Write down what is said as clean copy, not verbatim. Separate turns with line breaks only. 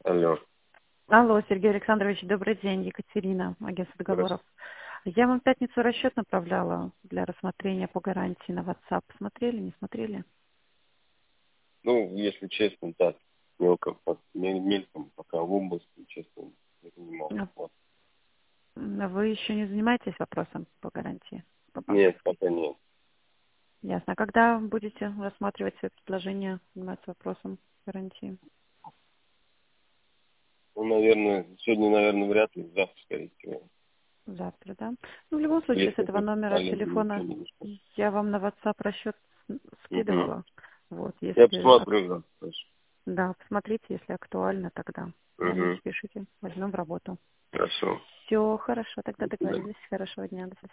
Алло.
Алло, Сергей Александрович, добрый день, Екатерина, агентство договоров. Я вам в пятницу расчет направляла для рассмотрения по гарантии на WhatsApp. Смотрели, не смотрели?
Ну, если честно, так, мельком, пока в области, честно, не понимал. Вот.
Вы еще не занимаетесь вопросом по гарантии? По
Нет,
банковской?
пока нет.
Ясно. А когда будете рассматривать свои предложения, заниматься вопросом гарантии?
Ну, наверное, сегодня, вряд ли, завтра, скорее всего.
Завтра, да? Ну, в любом случае, с
Если
этого
хоть
номера
маленький,
телефона
конечно.
я вам на WhatsApp расчет
Угу.
скидывала. Вот,
Я
если
посмотрю завтра. Хорошо.
да, посмотрите, если актуально, тогда звоните,
Угу.
пишите, возьмем в работу.
Хорошо.
Все, хорошо, тогда
До свидания.
договорились. Хорошего дня, до свидания.